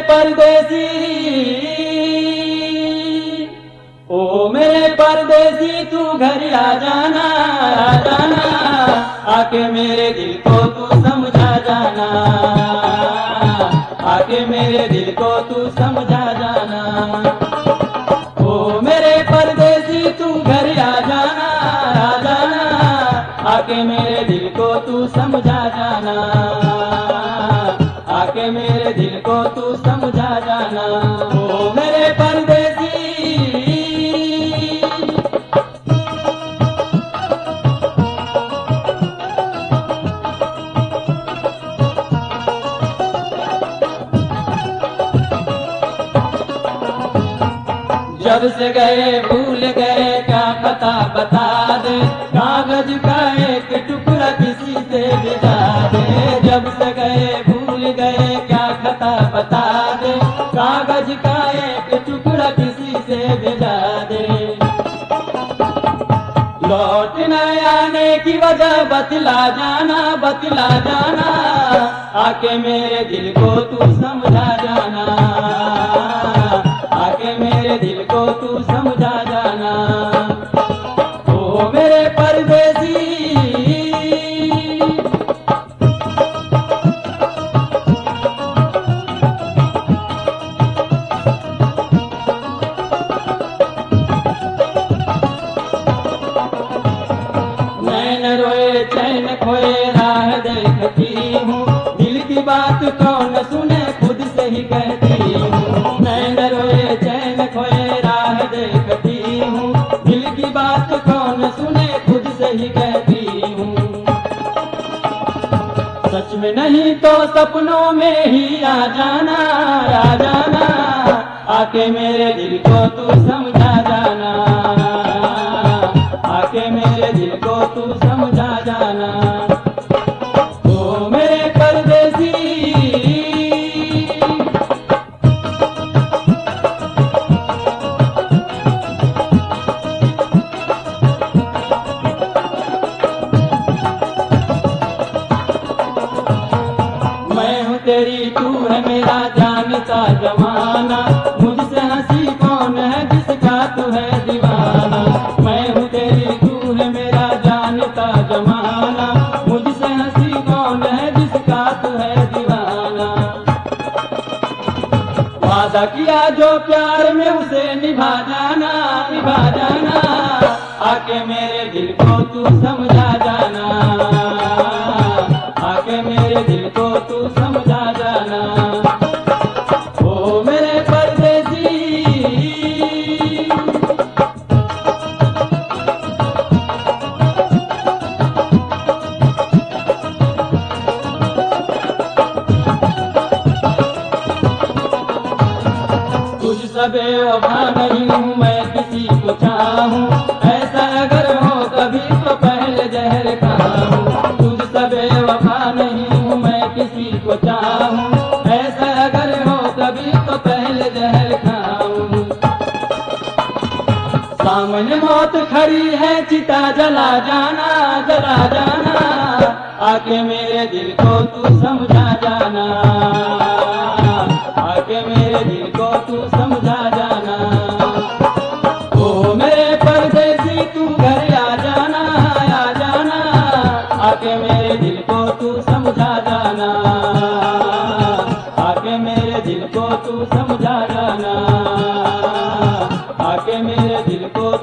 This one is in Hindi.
परदेसी, ओ मेरे परदेसी तू घर आ जाना, आ जाना, आके मेरे दिल को तू समझा जाना, आके मेरे दिल को तू समझा जाना। ओ मेरे परदेसी तू घर आ जाना, आ जाना, आके मेरे दिल को तू समझा जाना, आके मेरे दिल को तू समझा जाना। ओ मेरे परदेसी। जब से गए भूल गए क्या पता बता दे, कागज का एक टुकड़ा किसी से भिजा दे। जब से गए भूल गए क्या पता बता दे, कागज का एक टुकड़ा किसी से भिजा दे। लौट न आने की वजह बतला जाना, बतला जाना, आके मेरे दिल को तू समझा जाना, आके मेरे दिल को तू समझा जाना। ओ मेरे परदेसी। नैन रोए चैन खोए राह देखती हूँ, दिल की बात कौन सुने खुद से ही कहती हूँ। नैन रोए चैन खोए राह देखती हूँ, दिल की बात कौन सुने खुद से ही कहती हूँ। सच में नहीं तो सपनों में ही आ जाना, आ जाना, आके मेरे दिल को तू समझा जाना, आके मेरे दिल को तू समझा जाना। ओ मेरे परदेसी। मैं हूँ तेरी तू है मेरा जानता जमाना, मुझसे हंसी कौन है जिसका तू है दीवाना। मैं हूँ तेरी तू है मेरा जानता जमाना, मुझसे हंसी कौन है जिसका तू है दीवाना। वादा किया जो प्यार में उसे निभा जाना, निभा जाना, आके मेरे दिल को तू समझा जाना, आके मेरे दिल को तू समझा जाना। ओ मेरे परदेसी। तुझसे बेवफा नहीं हूँ मैं किसी को चाहूँ, ऐसा अगर हो कभी तो पहले जहर खाऊं। तुझसे बेवफा नहीं हूँ मैं किसी को चाहूँ, ऐसा अगर हो कभी तो पहले जहर खाऊं। सामने मौत खड़ी है चिता जला जाना, जला जाना, आके मेरे दिल को तू समझा जाना, आके मेरे दिल को तू समझा जाना। ओ मेरे परदेसी तू घर आ जाना, आ जाना, आके मेरे दिल को तू समझा जाना, आके मेरे दिल को तू समझा जाना, आके मेरे दिल को